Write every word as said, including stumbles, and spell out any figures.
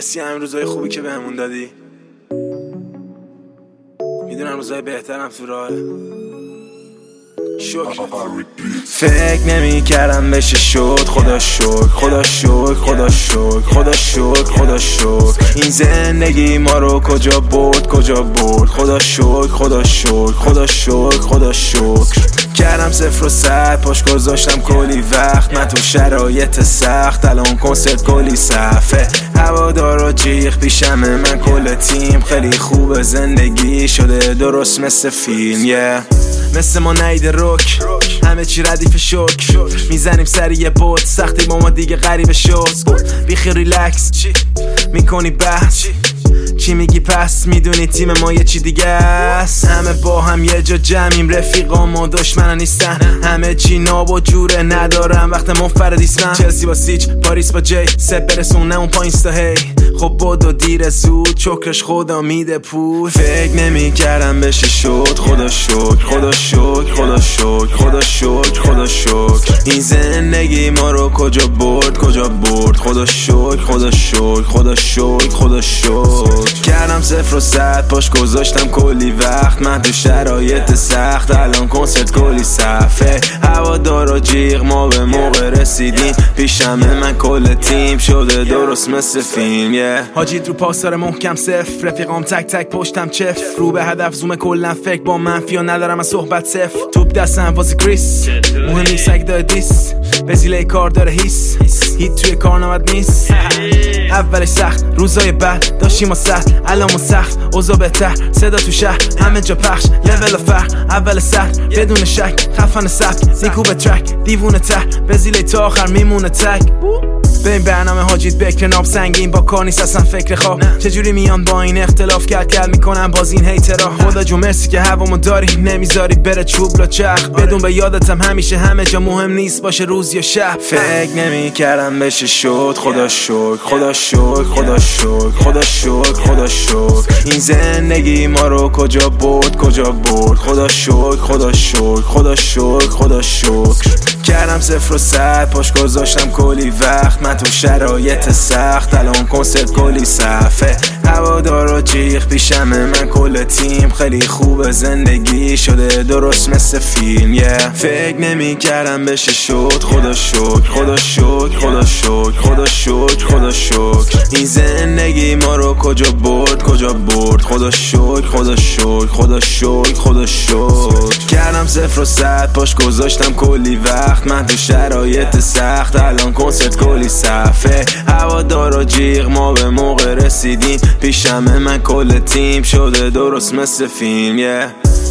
مرسی همین روزای خوبی که بهمون دادی. میدونم روزای بهترم تو راهه. شکر. فکر نمی کردم بشه شد. خدا شکر خدا شکر خدا شکر خدا شکر خدا شکر. این زندگی ما رو کجا برد کجا برد. خدا شکر خدا شکر خدا شکر خدا شکر. کردم صفر و صد پاش گذاشتم کلی وقت. من تو شرایط سخت الان کنسرت کلی صفحه. هوادارا جیغ پیشمه من کل تیم. خیلی خوبه زندگی شده درست مثل فیلم yeah. مثل ما نیده روک همه چی ردیف شک. میزنیم سری یه بود سختی با ما دیگه غریب شد. بیخی ریلکس میکنی بحث چی میگی پس میدونی تیم ما یه چی دیگه است. همه با هم یه جا جمعیم رفیقام و دشمنان نیستن. همه چی ناب و جوره ندارم وقت منفردیست. من چلسی با سیچ پاریس با جی سب برسونه اون پایین ستا هی. خب بود و دیر زود چکرش خدا میده پول. فکر نمی کردم بشه شد. خدا شکر خدا شکر خدا شکر خدا شکر خدا شکر. این زندگی ما رو کجا برد کجا برد. خدا شکر خدا شکر خدا شکر خدا شکر. کردم صفر و صد پاش گذاشتم کلی وقت. من تو شرایط سخت الان کنسرت کلی صفحه. هوادارا جیغ ما به موقع رسیدیم. پیشمه من کل تیم شده درست مثل فیلم yeah. حاجید رو پاسار محکم صفر. رفیقام تک تک پشتم چف. رو به هدف زوم کلن فکر با منفی و ندارم از صحبت صفر. توپ دستم واسه کریس مهم نیست اگه داره دیس. بزیله کار داره هیس هیت توی کار نمد نیست. اولش سخت روزای بعد داشتیم ما سخت الان ما سخت اوضاع بهتر. صدا تو شهر همه جا پخش لول فرق اول سر بدون شک. خفن سبک نیکو به ترک دیوونه ته بزیله تا آخر میمونه تک. به این برنامه حاجید بکر ناب سنگین با کار نیست اصلا فکر خواب. چجوری میان با این اختلاف کرد کرد میکنم باز این هیترا. خدا جو مرسی که هوامو داری نمیذاری بره چوب لا چرخ. بدون به یادتم همیشه همه جا مهم نیست باشه روز یا شب. فکر نمی کردم بشه شد. خدا شکر خدا شکر خدا شکر خدا شکر خدا شکر. این زندگی ما رو کجا برد کجا برد. خدا شکر خدا شکر خدا شکر خدا شکر. کردم صفر و صد پاش گذاشتم کلی وقت. من تو شرایط سخت الان کنسرت کلی صفحه. هوادارا جیغ پیشمه من کل تیم. خیلی خوبه زندگی شده درست مثل فیلم yeah. فکر نمی کردم بشه شد. خدا شکر خدا شکر خدا شکر خدا شکر خدا شکر. این زندگی ما رو کجا برد کجا برد. خدا شکر خدا شکر خدا شکر خدا شکر. کردم صفر و صد پاش گذاشتم کلی وقت. من تو شرایط سخت الان کنسرت کلی صفحه. هوادارا جیغ ما به موقع رسیدیم. پیشمه من کل تیم شده درست مثل فیلم yeah.